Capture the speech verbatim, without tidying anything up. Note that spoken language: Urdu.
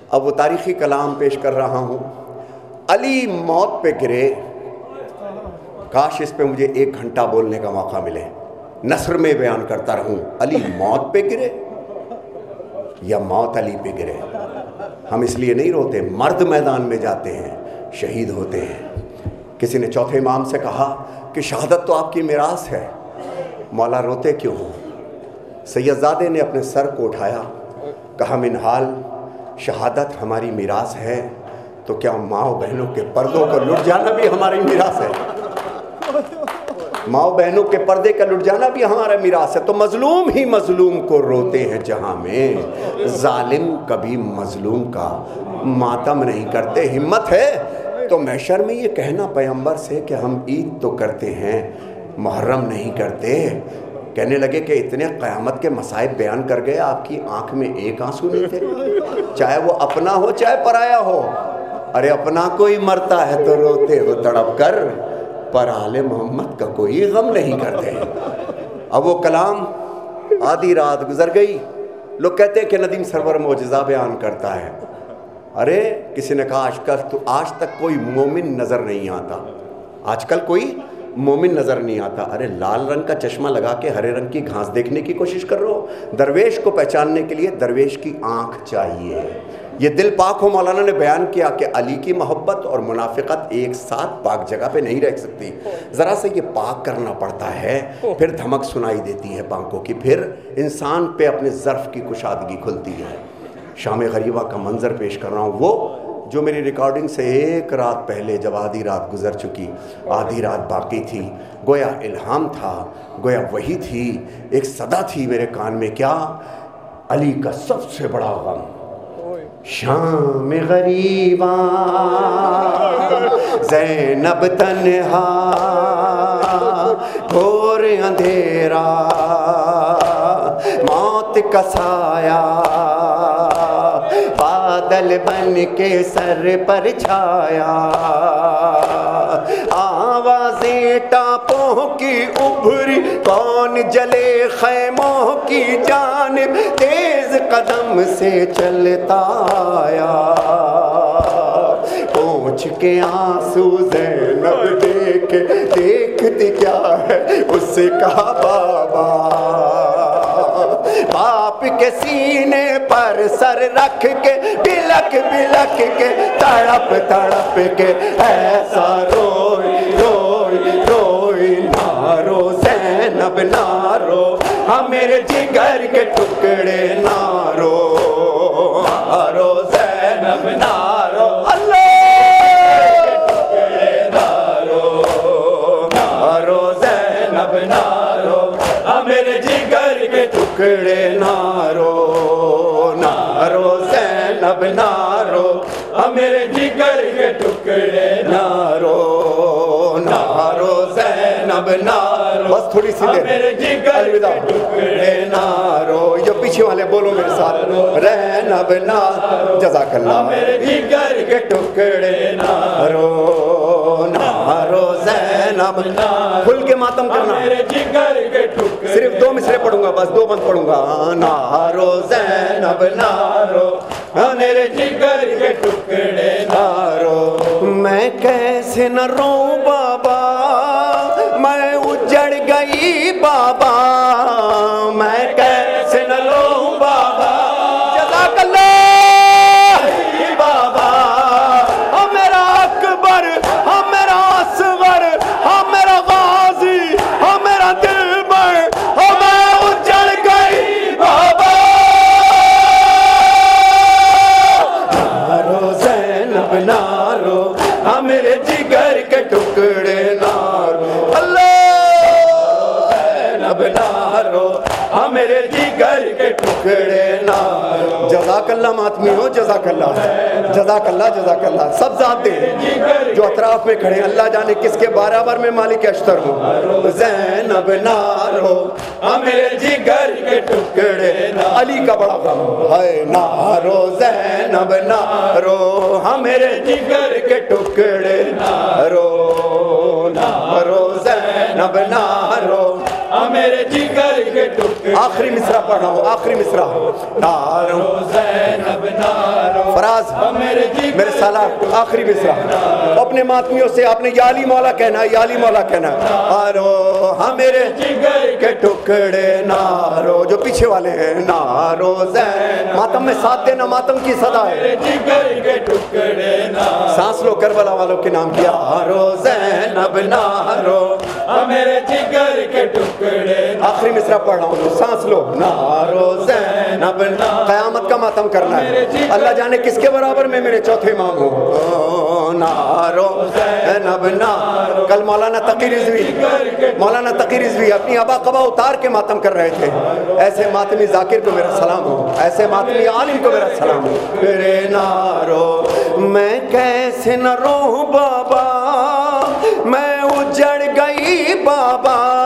اب وہ تاریخی کلام پیش کر رہا ہوں. علی موت پہ گرے، کاش اس پہ مجھے ایک گھنٹہ بولنے کا موقع ملے، نثر میں بیان کرتا رہوں. علی موت پہ گرے یا موت علی پہ گرے. ہم اس لیے نہیں روتے، مرد میدان میں جاتے ہیں، شہید ہوتے ہیں. کسی نے چوتھے امام سے کہا کہ شہادت تو آپ کی میراث ہے، مولا روتے کیوں ہو؟ سید زادے نے اپنے سر کو اٹھایا، کہا منحال شہادت ہماری میراث ہے تو کیا ماں و بہنوں کے پردوں کو لٹ جانا بھی ہماری میراث ہے؟ ماں و بہنوں کے پردے کا لٹ جانا بھی ہمارا میراث ہے. تو مظلوم ہی مظلوم کو روتے ہیں جہاں میں، ظالم کبھی مظلوم کا ماتم نہیں کرتے. ہمت ہے تو محشر میں یہ کہنا پیغمبر سے کہ ہم عید تو کرتے ہیں محرم نہیں کرتے. کہنے لگے کہ اتنے قیامت کے مصائب بیان کر گئے، آپ کی آنکھ میں ایک آنسو نہیں تھے، چاہے وہ اپنا ہو چاہے پرایا ہو. ارے اپنا کوئی مرتا ہے تو روتے ہو تڑپ کر، پر آل محمد کا کوئی غم نہیں کرتے. اب وہ کلام آدھی رات گزر گئی. لوگ کہتے ہیں کہ ندیم سرور معجزہ بیان کرتا ہے. ارے کسی نے کہا آج کل تو آج تک کوئی مومن نظر نہیں آتا، آج کل کوئی مومن نظر نہیں آتا. ارے لال رنگ کا چشمہ لگا کے ہرے رنگ کی گھاس دیکھنے کی کوشش کر رہے ہو. درویش کو پہچاننے کے لیے درویش کی آنکھ چاہیے. یہ دل پاک ہو. مولانا نے بیان کیا کہ علی کی محبت اور منافقت ایک ساتھ پاک جگہ پہ نہیں رہ سکتی. ذرا سے یہ پاک کرنا پڑتا ہے، پھر دھمک سنائی دیتی ہے بانکوں کی، پھر انسان پہ اپنے ظرف کی کشادگی کھلتی ہے. شام غریبہ کا منظر پیش کر رہا ہوں، وہ جو میری ریکارڈنگ سے ایک رات پہلے جب آدھی رات گزر چکی، آدھی رات باقی تھی، گویا الہام تھا، گویا وہی تھی، ایک صدا تھی میرے کان میں. کیا؟ علی کا سب سے بڑا غم. شام غریباں زینب تنہا، گھور اندھیرا موت کا سایہ، بادل بن کے سر پر چھایا، آوازیں ٹاپوں کی ابھری، کون جلے خیموں کی جانب، تیز قدم سے چلتا آیا. پہنچ کے آنسو زینب دیکھے، دیکھتی کیا ہے اس سے کہا بابا. باپ کے سینے پر سر رکھ کے بلک بلک کے تڑپ تڑپ کے ایسا روئی روئی روئی، نارو زینب نارو، ہم میرے جگر کے ٹکڑے نارو، نارو زینب نارو، اللہ نارو، نارو زینب نارو، ہم میرے جگر کے ٹکڑے نارو، نارو زینب نارو، ہم میرے جگر کے ٹکڑے نارو، نارو زینب نارو. بس تھوڑی سی دیر، میرے جگر کے ٹکڑے نارو. یہ پیچھے والے بولو میرے ساتھ، زینب نارو. جزاک اللہ. میرے جگر کے ٹکڑے نارو، نارو زینب نارو. کھل کے ماتم کرنا، میرے جگر کے ٹکڑے. صرف دو مصرے پڑھوں گا، بس دو بند پڑھوں گا. نارو زینب نارو، میرے جگر کے ٹکڑے نارو. میں کیسے نہ روں بابا، میں اجڑ گئی بابا، میں کیسے نہ روں بابا. جزاک اللہ بابا. ہم میرا اکبر، ہم میرا اصغر، ہم میرا غازی، ہم میرا دلبر، ہم اجڑ گئی بابا. نارو زینب نارو، ہم میرے جگر کے ٹکڑے نارو. اللہ زینب نارو، ہم میرے جگر کے ٹکڑے نارو. جزاک اللہ ماتمی ہو، جزاک اللہ، جزاک اللہ، جزاک اللہ. سب ذات دے جو اطراف میں کھڑے ہیں، اللہ جانے کس کے برابر میں مالک اشتر ہوں. زینب نارو، ہم میرے جگر کے ٹکڑے نارو. علی کا بڑا غم ہے. نارو زینب نارو، ہم میرے جگر کے ٹکڑے نارو، نارو زینب نارو، ہم میرے جگر کے ٹکڑے. آخری مصرع پڑھ رہا ہوں، آخری مصرع. نارو زینب نارو. فراز آواز میرے سالار آخری مصرع اپنے ماتمیوں سے آپ نے یا علی مولا کہنا ہے، یا علی مولا کہنا ہے. آرو ہاں میرے جگر کے ٹکڑے نارو، جو پیچھے والے ہیں نارو زین، ماتم میں ساتھ دینا، ماتم کی صدا ہے. جگر کے ٹکڑے نارو، سانس لو کربلا والوں کے نام کیا. نارو زینب نارو میرے جگر کے ٹکڑے. آخری مصرع پڑھ رہا ہوں، سانس لو. نارو زینب، قیامت کا ماتم کرنا ہے. اللہ جانے کس کے برابر میں میرے چوتھے امام ہوں. نارو زینب نارو. کل مولانا تقی رضوی مولانا تقی رضوی اپنی ابا قبا اتار کے ماتم کر رہے تھے. ایسے ماتمی ذاکر کو میرا سلام ہو، ایسے ماتمی عالم کو میرا سلام ہو. میرے نارو میں کیسے نہ رو بابا، میں اجڑ گئی بابا.